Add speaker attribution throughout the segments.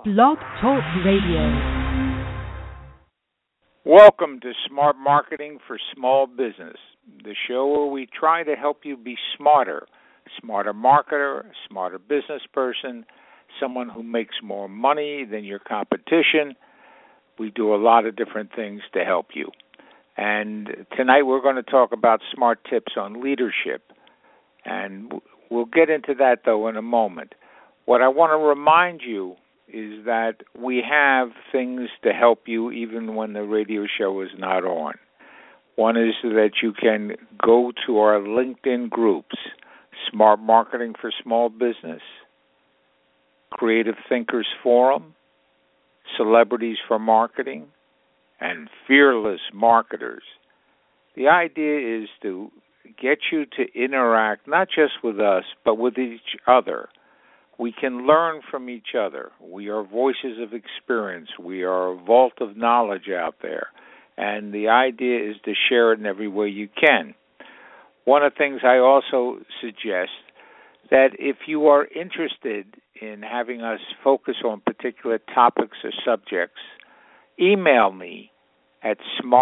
Speaker 1: Blog Talk Radio.
Speaker 2: Welcome to Smart Marketing for Small Business, the show where we try to help you be smarter marketer, smarter business person, someone who makes more money than your competition. We do a lot of different things to help you. And tonight we're going to talk about smart tips on leadership. And we'll get into that, though, in a moment. What I want to remind you is that we have things to help you even when the radio show is not on. One is that you can go to our LinkedIn groups, Smart Marketing for Small Business, Creative Thinkers Forum, Celebrities for Marketing, and Fearless Marketers. The idea is to get you to interact not just with us, but with each other. We can learn from each other. We are voices of experience. We are a vault of knowledge out there. And the idea is to share it in every way you can. One of the things I also suggest that if you are interested in having us focus on particular topics or subjects, email me at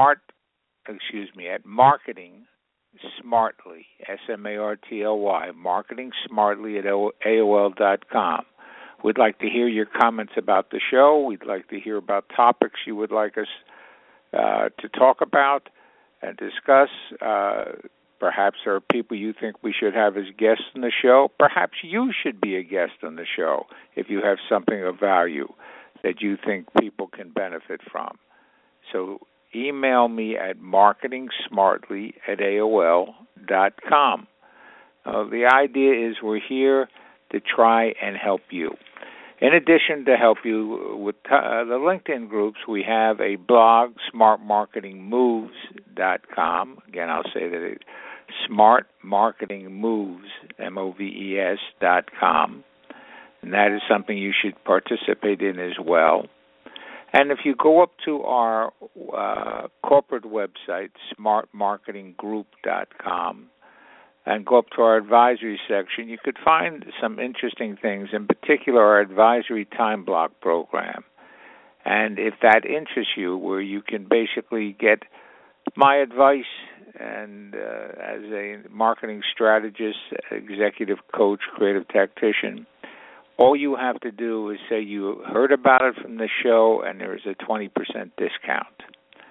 Speaker 2: marketing smartly, S-M-A-R-T-L-Y, marketing smartly at AOL.com. We'd like to hear your comments about the show. We'd like to hear about topics you would like us to talk about and discuss. Perhaps there are people you think we should have as guests on the show. Perhaps you should be a guest on the show if you have something of value that you think people can benefit from. So email me at marketingsmartly at AOL.com. The idea is we're here to try and help you. In addition to help you with the LinkedIn groups, we have a blog, smartmarketingmoves.com. Again, I'll say that smartmarketingmoves, MOVES.com. And that is something you should participate in as well. And if you go up to our corporate website, smartmarketinggroup.com, and go up to our advisory section, you could find some interesting things, in particular our advisory time block program. And if that interests you, where you can basically get my advice and as a marketing strategist, executive coach, creative tactician, all you have to do is say you heard about it from the show and there is a 20% discount.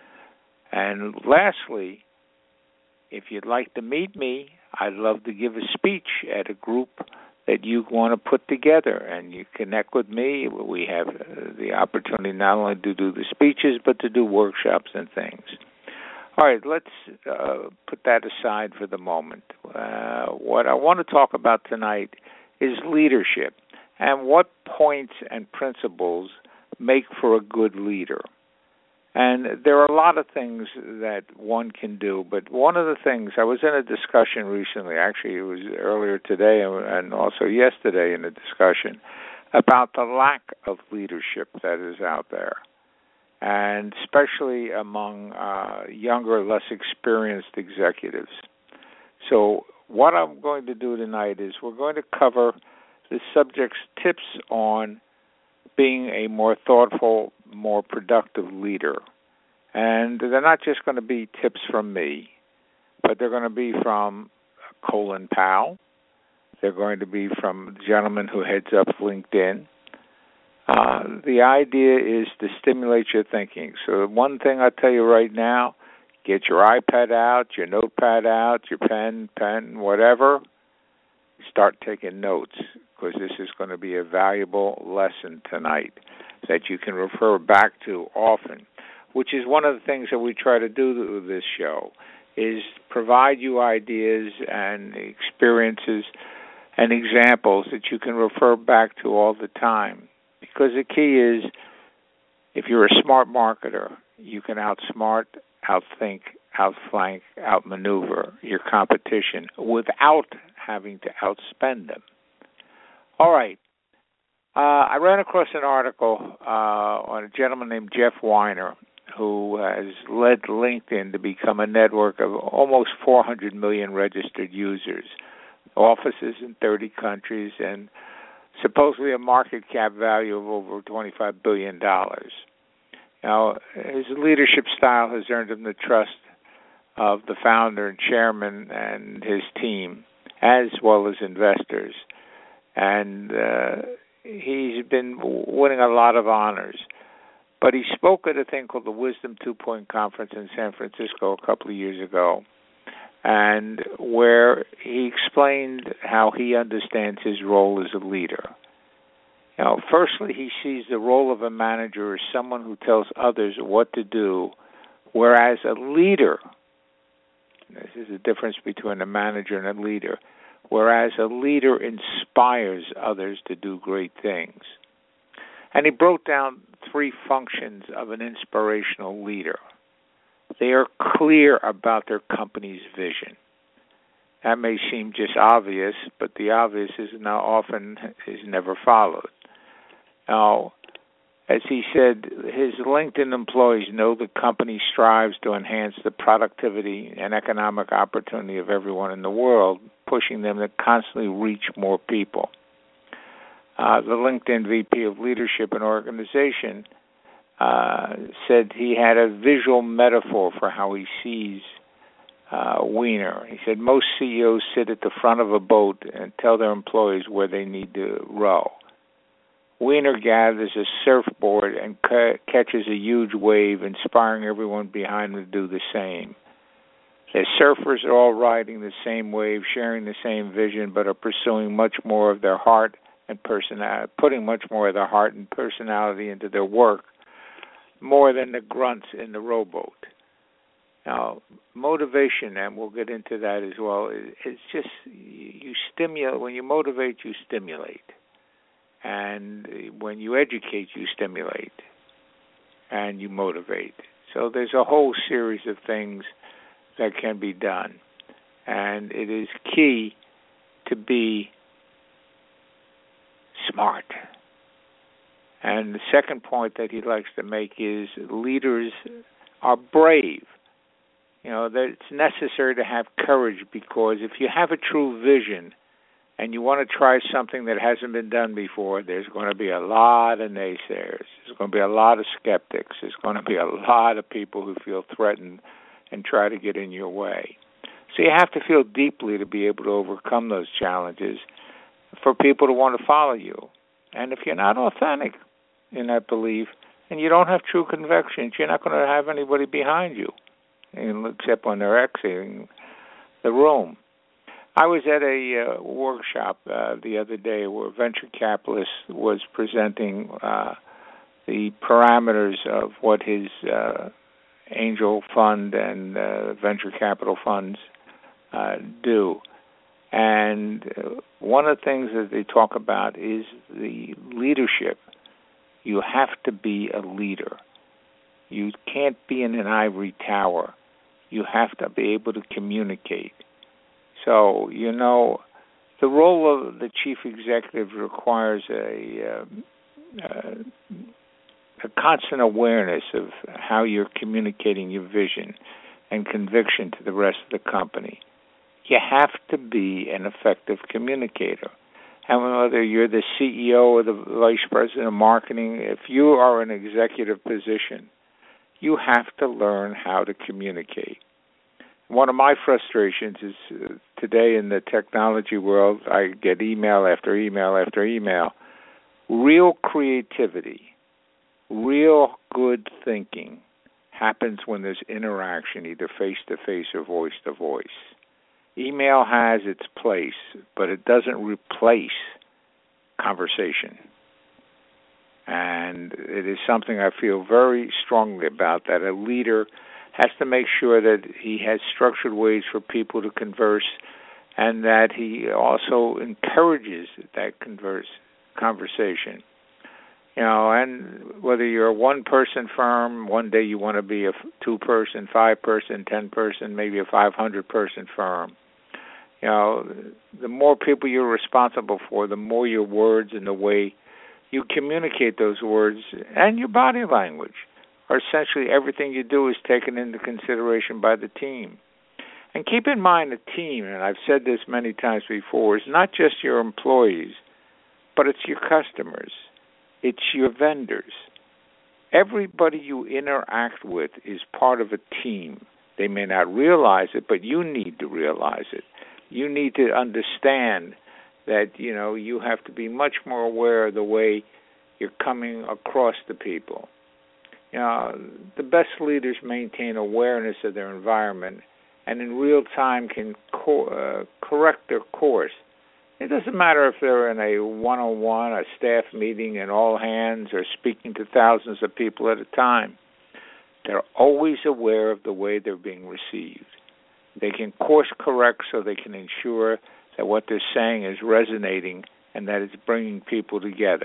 Speaker 2: And lastly, if you'd like to meet me, I'd love to give a speech at a group that you want to put together, and you connect with me. We have the opportunity not only to do the speeches, but to do workshops and things. All right, let's put that aside for the moment. What I want to talk about tonight is leadership and what points and principles make for a good leader. And there are a lot of things that one can do, but one of the things, I was in a discussion recently, actually it was earlier today and also yesterday in a discussion, about the lack of leadership that is out there, and especially among younger, less experienced executives. So what I'm going to do tonight is we're going to cover the subject's tips on being a more thoughtful, more productive leader. And they're not just going to be tips from me, but they're going to be from Colin Powell. They're going to be from the gentleman who heads up LinkedIn. The idea is to stimulate your thinking. So one thing I'll tell you right now, get your iPad out, your notepad out, your pen, whatever. Start taking notes, because this is going to be a valuable lesson tonight that you can refer back to often, which is one of the things that we try to do with this show, is provide you ideas and experiences and examples that you can refer back to all the time. Because the key is, if you're a smart marketer, you can outsmart, outthink, outflank, outmaneuver your competition without having to outspend them. All right. I ran across an article on a gentleman named Jeff Weiner, who has led LinkedIn to become a network of almost 400 million registered users, offices in 30 countries, and supposedly a market cap value of over $25 billion. Now, his leadership style has earned him the trust of the founder and chairman and his team, as well as investors. And he's been winning a lot of honors. But he spoke at a thing called the Wisdom 2-Point Conference in San Francisco a couple of years ago, and where he explained how he understands his role as a leader. Firstly, he sees the role of a manager as someone who tells others what to do, whereas a leader, this is the difference between a manager and a leader, whereas a leader inspires others to do great things. And he broke down 3 functions of an inspirational leader. They are clear about their company's vision. That may seem just obvious, but the obvious is never followed. Now, as he said, his LinkedIn employees know the company strives to enhance the productivity and economic opportunity of everyone in the world, pushing them to constantly reach more people. The LinkedIn VP of Leadership and Organization said he had a visual metaphor for how he sees Weiner. He said most CEOs sit at the front of a boat and tell their employees where they need to row. Weiner gathers a surfboard and catches a huge wave, inspiring everyone behind him to do the same. The surfers are all riding the same wave, sharing the same vision, but are pursuing much more of their heart and personality, putting much more of their heart and personality into their work, more than the grunts in the rowboat. Now, motivation, and we'll get into that as well, it's just you stimulate. When you motivate, you stimulate. And when you educate, you stimulate. And you motivate. So there's a whole series of things that can be done. And it is key to be smart. And the second point that he likes to make is leaders are brave. That it's necessary to have courage, because if you have a true vision and you want to try something that hasn't been done before, there's going to be a lot of naysayers. There's going to be a lot of skeptics. There's going to be a lot of people who feel threatened and try to get in your way. So you have to feel deeply to be able to overcome those challenges for people to want to follow you. And if you're not authentic in that belief and you don't have true convictions, you're not going to have anybody behind you, except when they're exiting the room. I was at a workshop the other day where a venture capitalist was presenting the parameters of what his angel fund and venture capital funds do. And one of the things that they talk about is the leadership. You have to be a leader. You can't be in an ivory tower. You have to be able to communicate. So, the role of the chief executive requires a constant awareness of how you're communicating your vision and conviction to the rest of the company. You have to be an effective communicator. And whether you're the CEO or the vice president of marketing, if you are in an executive position, you have to learn how to communicate. One of my frustrations is today in the technology world, I get email after email after email. Real creativity, real good thinking happens when there's interaction, either face-to-face or voice-to-voice. Email has its place, but it doesn't replace conversation. And it is something I feel very strongly about, that a leader has to make sure that he has structured ways for people to converse, and that he also encourages that conversation. And whether you're a one-person firm, one day you want to be a 2-person, 5-person, 10-person, maybe a 500-person firm. The more people you're responsible for, the more your words and the way you communicate those words and your body language are essentially everything you do is taken into consideration by the team. And keep in mind, the team, and I've said this many times before, is not just your employees, but it's your customers. It's your vendors. Everybody you interact with is part of a team. They may not realize it, but you need to realize it. You need to understand that, you have to be much more aware of the way you're coming across to people. The best leaders maintain awareness of their environment and in real time can correct their course. It doesn't matter if they're in a one-on-one, a staff meeting, an all-hands, or speaking to thousands of people at a time. They're always aware of the way they're being received. They can course correct so they can ensure that what they're saying is resonating and that it's bringing people together.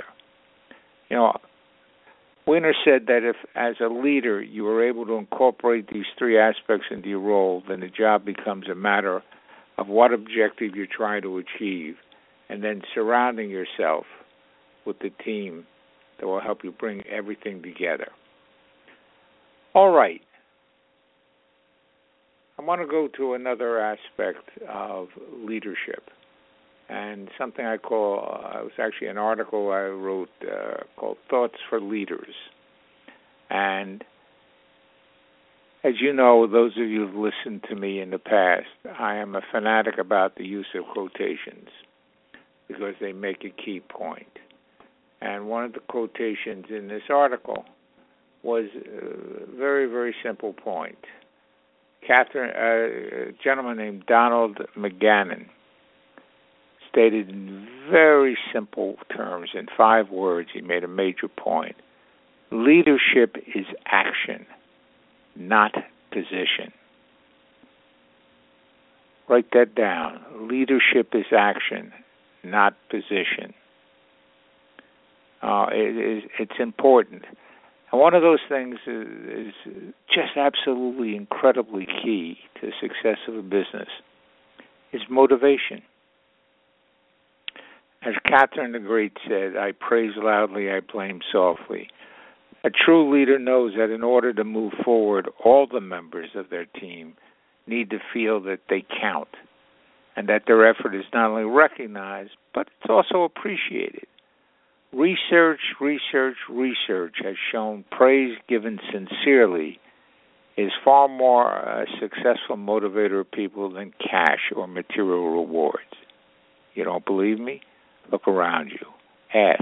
Speaker 2: Winner said that if, as a leader, you are able to incorporate these three aspects into your role, then the job becomes a matter of what objective you're trying to achieve, and then surrounding yourself with the team that will help you bring everything together. All right. I want to go to another aspect of leadership, and something it was actually an article I wrote called Thoughts for Leaders. And as you know, those of you who've listened to me in the past, I am a fanatic about the use of quotations because they make a key point. And one of the quotations in this article was a very, very simple point. A gentleman named Donald McGannon stated in very simple terms, in 5 words, he made a major point. Leadership is action, not position. Write that down. Leadership is action, not position. It's important. And one of those things is just absolutely incredibly key to the success of a business is motivation. As Catherine the Great said, I praise loudly, I blame softly. A true leader knows that in order to move forward, all the members of their team need to feel that they count and that their effort is not only recognized, but it's also appreciated. Research has shown praise given sincerely is far more a successful motivator of people than cash or material rewards. You don't believe me? Look around you. Ask.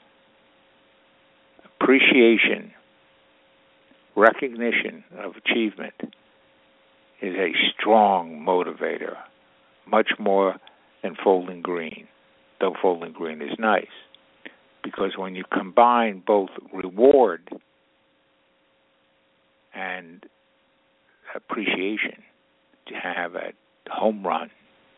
Speaker 2: Appreciation, recognition of achievement is a strong motivator, much more than folding green, though folding green is nice. Because when you combine both reward and appreciation, you have a home run,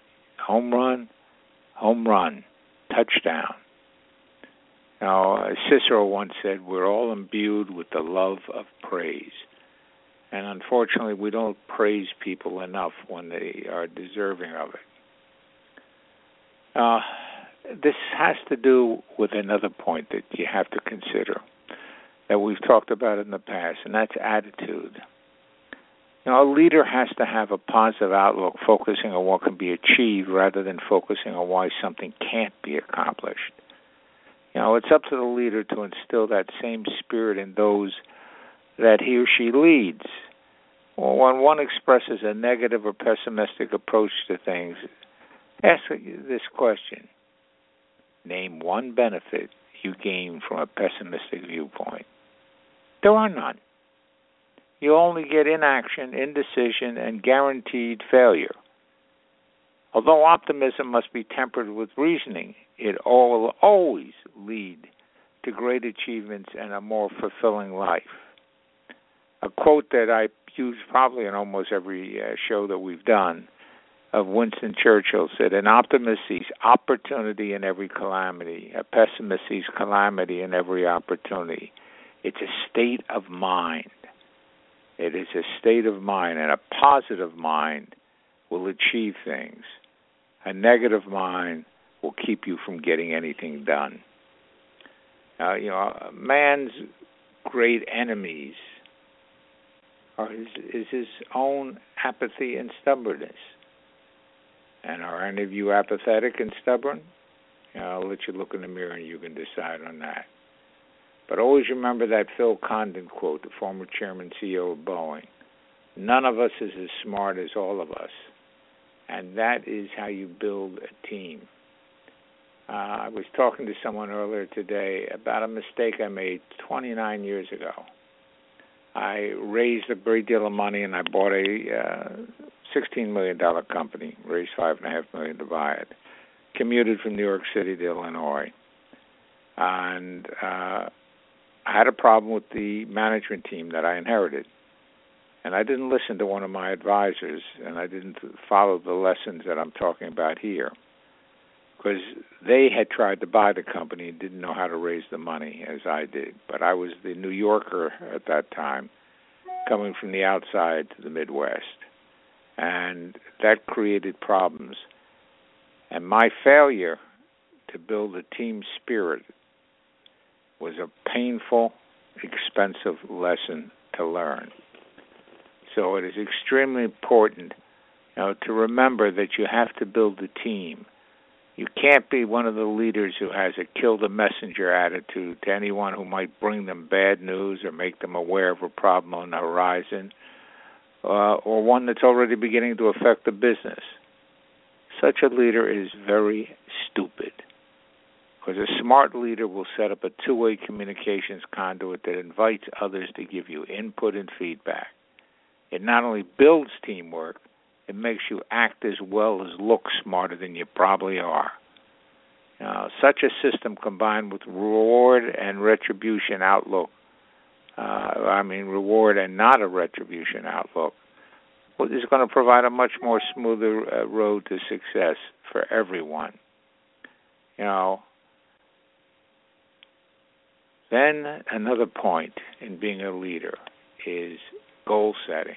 Speaker 2: touchdown. Now, Cicero once said, we're all imbued with the love of praise. And unfortunately, we don't praise people enough when they are deserving of it. This has to do with another point that you have to consider that we've talked about in the past, and that's attitude. A leader has to have a positive outlook, focusing on what can be achieved rather than focusing on why something can't be accomplished. It's up to the leader to instill that same spirit in those that he or she leads. Well, when one expresses a negative or pessimistic approach to things, ask this question. Name one benefit you gain from a pessimistic viewpoint. There are none. You only get inaction, indecision, and guaranteed failure. Although optimism must be tempered with reasoning, it will always lead to great achievements and a more fulfilling life. A quote that I use probably in almost every show that we've done of Winston Churchill said, an optimist sees opportunity in every calamity. A pessimist sees calamity in every opportunity. It's a state of mind. It is a state of mind, and a positive mind will achieve things. A negative mind will keep you from getting anything done. Man's great enemies is his own apathy and stubbornness. And are any of you apathetic and stubborn? I'll let you look in the mirror and you can decide on that. But always remember that Phil Condon quote, the former chairman CEO of Boeing. None of us is as smart as all of us. And that is how you build a team. I was talking to someone earlier today about a mistake I made 29 years ago. I raised a great deal of money and I bought a $16 million company, raised $5.5 million to buy it, commuted from New York City to Illinois. And I had a problem with the management team that I inherited. And I didn't listen to one of my advisors, and I didn't follow the lessons that I'm talking about here, because they had tried to buy the company and didn't know how to raise the money as I did. But I was the New Yorker at that time, coming from the outside to the Midwest. And that created problems. And my failure to build a team spirit was a painful, expensive lesson to learn. So it is extremely important, to remember that you have to build a team. You can't be one of the leaders who has a kill the messenger attitude to anyone who might bring them bad news or make them aware of a problem on the horizon, or one that's already beginning to affect the business. Such a leader is very stupid, because a smart leader will set up a two-way communications conduit that invites others to give you input and feedback. It not only builds teamwork, it makes you act as well as look smarter than you probably are. Such a system combined with reward and retribution outlook, reward and not a retribution outlook, is going to provide a much more smoother road to success for everyone. Then another point in being a leader is goal setting.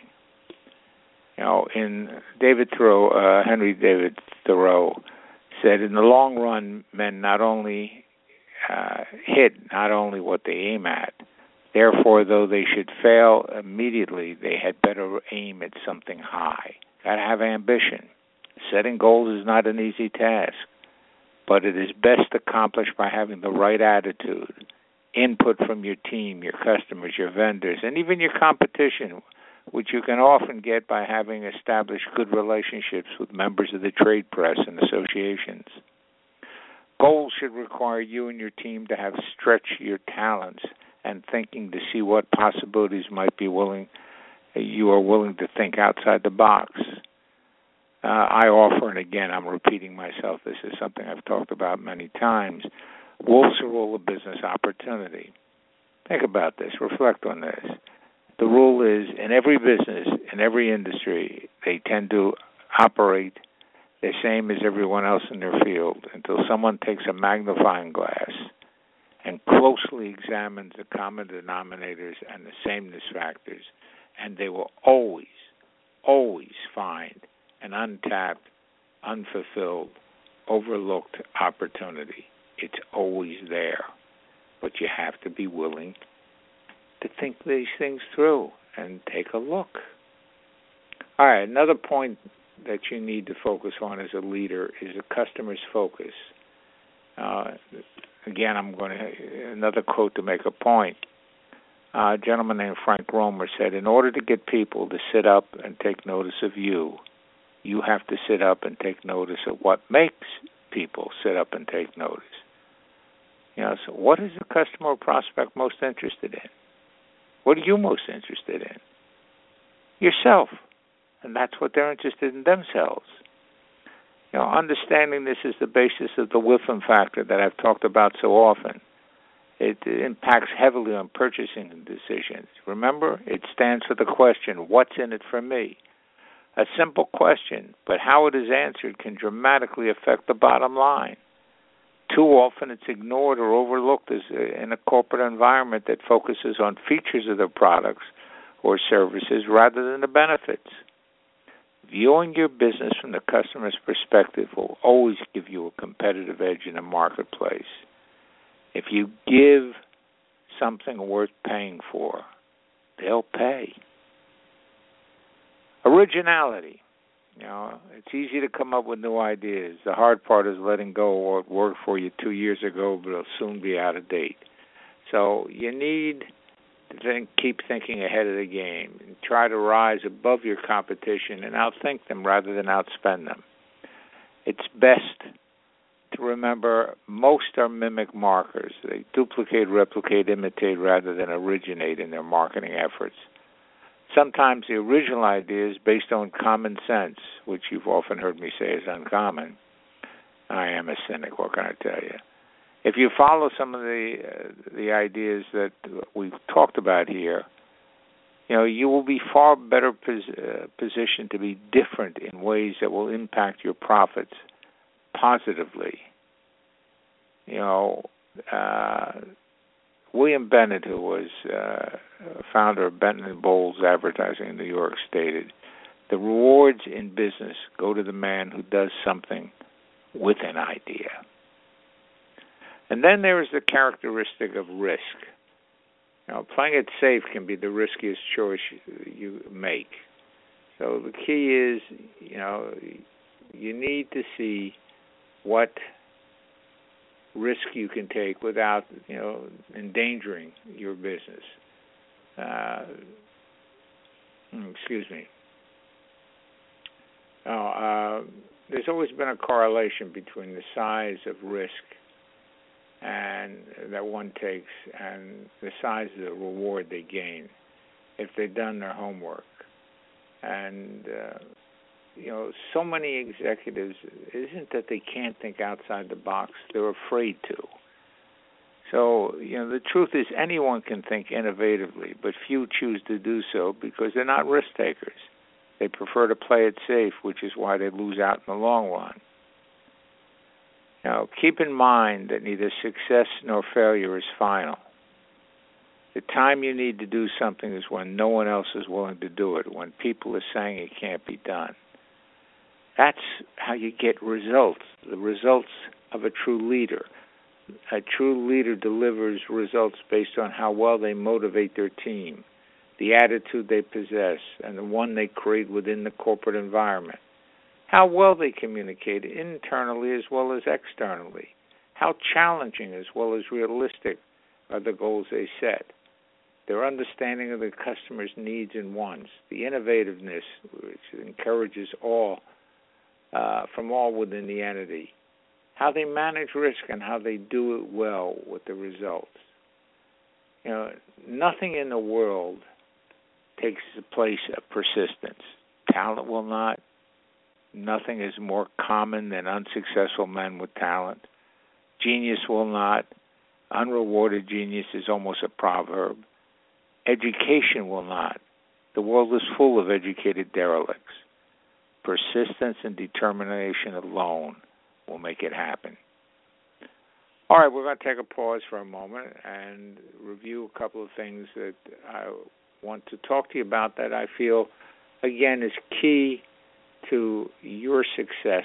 Speaker 2: In Henry David Thoreau said, in the long run, men not only hit not only what they aim at, therefore, though they should fail immediately, they had better aim at something high. Got to have ambition. Setting goals is not an easy task, but it is best accomplished by having the right attitude, input from your team, your customers, your vendors, and even your competition, which you can often get by having established good relationships with members of the trade press and associations. Goals should require you and your team to have stretched your talents and thinking to see what possibilities you are willing to think outside the box. I offer, and again, I'm repeating myself, this is something I've talked about many times, wolves are all a business opportunity. Think about this. Reflect on this. The rule is, in every business, in every industry, they tend to operate the same as everyone else in their field until someone takes a magnifying glass and closely examines the common denominators and the sameness factors, and they will always, always find an untapped, unfulfilled, overlooked opportunity. It's always there, but you have to be willing to think these things through and take a look. All right, another point that you need to focus on as a leader is a customer's focus. Again, another quote to make a point. A gentleman named Frank Romer said, in order to get people to sit up and take notice of you, you have to sit up and take notice of what makes people sit up and take notice. So what is the customer or prospect most interested in? What are you most interested in? Yourself. And that's what they're interested in themselves. Understanding this is the basis of the Whiffen factor that I've talked about so often. It impacts heavily on purchasing decisions. Remember, it stands for the question, what's in it for me? A simple question, but how it is answered can dramatically affect the bottom line. Too often it's ignored or overlooked in a corporate environment that focuses on features of their products or services rather than the benefits. Viewing your business from the customer's perspective will always give you a competitive edge in the marketplace. If you give something worth paying for, they'll pay. Originality. It's easy to come up with new ideas. The hard part is letting go of what worked for you 2 years ago, but it'll soon be out of date. So you need to keep thinking ahead of the game and try to rise above your competition and outthink them rather than outspend them. It's best to remember most are mimic markers. They duplicate, replicate, imitate rather than originate in their marketing efforts. Sometimes the original idea is based on common sense, which you've often heard me say is uncommon. I am a cynic, what can I tell you? If you follow some of the ideas that we've talked about here, you will be far better positioned to be different in ways that will impact your profits positively. William Bennett, who was founder of Benton & Bowles Advertising in New York, stated, "The rewards in business go to the man who does something with an idea." And then there is the characteristic of risk. Playing it safe can be the riskiest choice you make. So the key is, you need to see what risk you can take without, endangering your business. Excuse me. There's always been a correlation between the size of risk and that one takes and the size of the reward they gain if they've done their homework. And so many executives, it isn't that they can't think outside the box, they're afraid to. So, the truth is anyone can think innovatively, but few choose to do so because they're not risk takers. They prefer to play it safe, which is why they lose out in the long run. Now, keep in mind that neither success nor failure is final. The time you need to do something is when no one else is willing to do it, when people are saying it can't be done. That's how you get results, the results of a true leader. A true leader delivers results based on how well they motivate their team, the attitude they possess, and the one they create within the corporate environment. How well they communicate internally as well as externally. How challenging as well as realistic are the goals they set. Their understanding of the customer's needs and wants. The innovativeness which encourages all from all within the entity. How they manage risk and how they do it well with the results. Nothing in the world takes the place of persistence. Talent will not. Nothing is more common than unsuccessful men with talent. Genius will not. Unrewarded genius is almost a proverb. Education will not. The world is full of educated derelicts. Persistence and determination alone will make it happen. All right, we're going to take a pause for a moment and review a couple of things that I want to talk to you about that I feel, again, is key to your success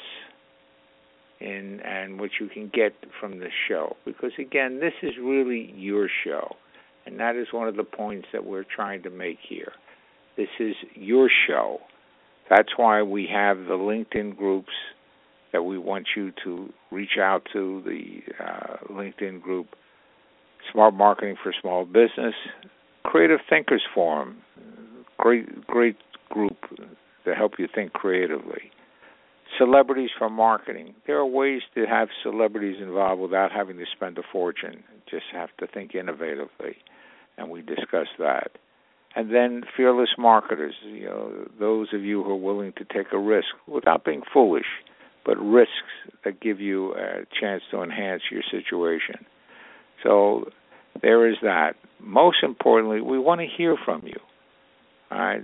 Speaker 2: and what you can get from this show. Because, again, this is really your show, and that is one of the points that we're trying to make here. This is your show. That's why we have the LinkedIn groups that we want you to reach out to, the LinkedIn group, Smart Marketing for Small Business, Creative Thinkers Forum, great group to help you think creatively. Celebrities for Marketing. There are ways to have celebrities involved without having to spend a fortune. Just have to think innovatively, and we discuss that. And then fearless marketers, those of you who are willing to take a risk without being foolish, but risks that give you a chance to enhance your situation. So there is that. Most importantly, we want to hear from you. All right,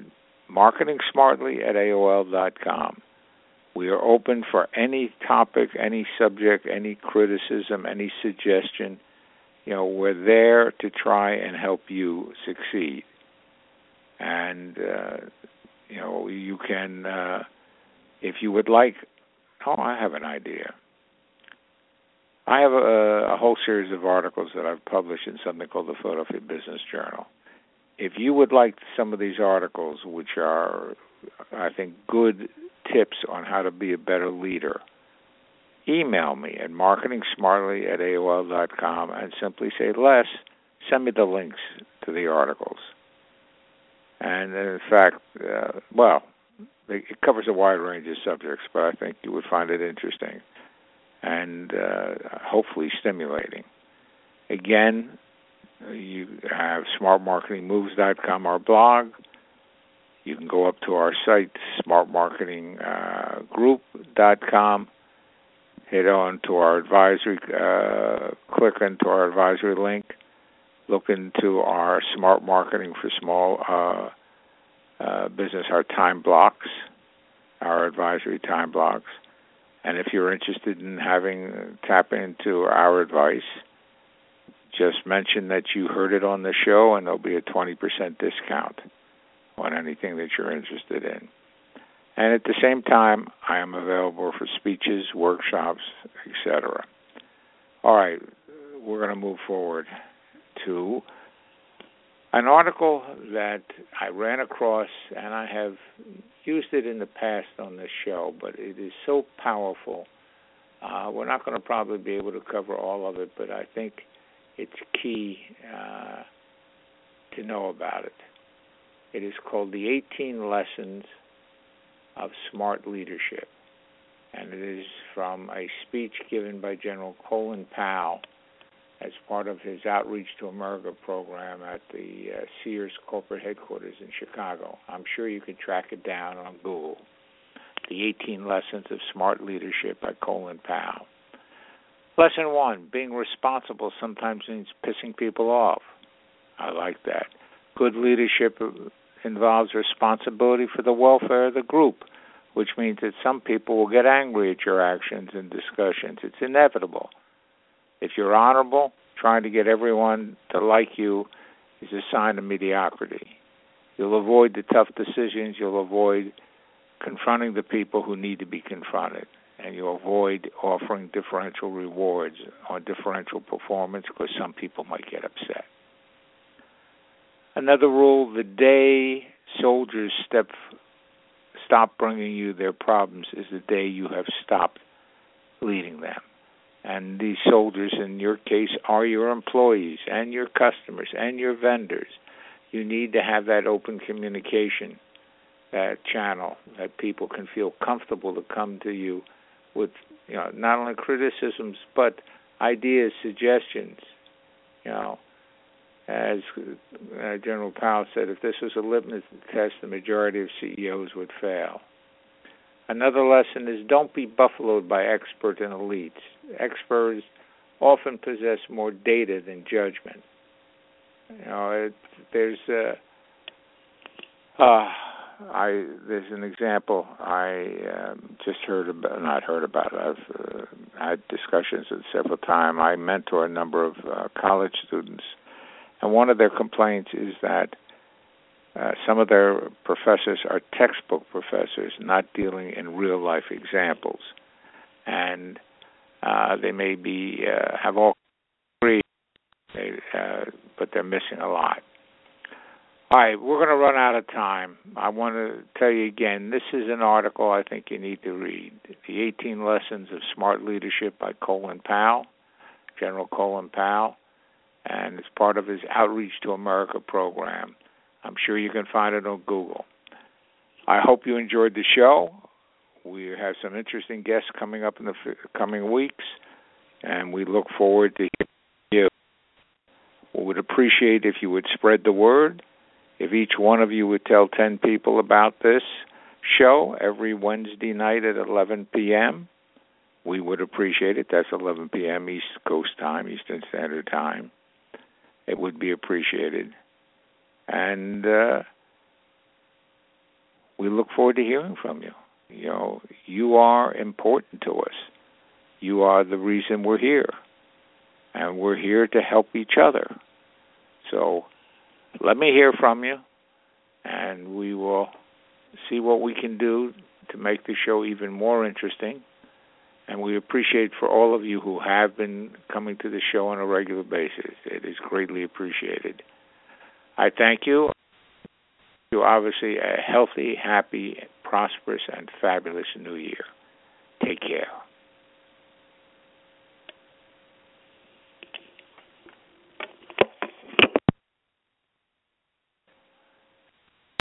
Speaker 2: marketingsmartly@AOL.com. We are open for any topic, any subject, any criticism, any suggestion. We're there to try and help you succeed. And, you can, if you would like, I have an idea. I have a whole series of articles that I've published in something called the Philadelphia Business Journal. If you would like some of these articles, which are, I think, good tips on how to be a better leader, email me at marketingsmartly@AOL.com and simply say, Les, send me the links to the articles. And in fact, it covers a wide range of subjects, but I think you would find it interesting and hopefully stimulating. Again, you have smartmarketingmoves.com, our blog. You can go up to our site, smartmarketinggroup.com, hit on to our advisory, click into our advisory link, look into our Smart Marketing for Small Business, our time blocks, our advisory time blocks. And if you're interested in tap into our advice, just mention that you heard it on the show, and there'll be a 20% discount on anything that you're interested in. And at the same time, I am available for speeches, workshops, etc. All right, we're going to move forward to an article that I ran across, and I have used it in the past on this show, but it is so powerful. We're not going to probably be able to cover all of it, but I think it's key to know about it. It is called The 18 Lessons of Smart Leadership, and it is from a speech given by General Colin Powell as part of his Outreach to America program at the Sears corporate headquarters in Chicago. I'm sure you could track it down on Google. The 18 Lessons of Smart Leadership by Colin Powell. Lesson 1, being responsible sometimes means pissing people off. I like that. Good leadership involves responsibility for the welfare of the group, which means that some people will get angry at your actions and discussions. It's inevitable. If you're honorable, trying to get everyone to like you is a sign of mediocrity. You'll avoid the tough decisions. You'll avoid confronting the people who need to be confronted. And you'll avoid offering differential rewards or differential performance because some people might get upset. Another rule, the day soldiers stop bringing you their problems is the day you have stopped leading them. And these soldiers, in your case, are your employees and your customers and your vendors. You need to have that open communication, that channel, that people can feel comfortable to come to you with, not only criticisms, but ideas, suggestions. As General Powell said, if this was a litmus test, the majority of CEOs would fail. Another lesson is don't be buffaloed by experts and elites. Experts often possess more data than judgment. There's an example I just not heard about. I've had discussions with several times. I mentor a number of college students, and one of their complaints is that some of their professors are textbook professors, not dealing in real-life examples. And they may have all degrees, but they're missing a lot. All right, we're going to run out of time. I want to tell you again, this is an article I think you need to read. The 18 Lessons of Smart Leadership by Colin Powell, General Colin Powell, and it's part of his Outreach to America program. I'm sure you can find it on Google. I hope you enjoyed the show. We have some interesting guests coming up in the coming weeks, and we look forward to hearing you. We would appreciate if you would spread the word. If each one of you would tell 10 people about this show every Wednesday night at 11 p.m., we would appreciate it. That's 11 p.m. East Coast time, Eastern Standard Time. It would be appreciated. And we look forward to hearing from you. You are important to us. You are the reason we're here. And we're here to help each other. So let me hear from you, and we will see what we can do to make the show even more interesting. And we appreciate for all of you who have been coming to the show on a regular basis. It is greatly appreciated. I thank you. You're obviously a healthy, happy, prosperous and fabulous new year. Take care.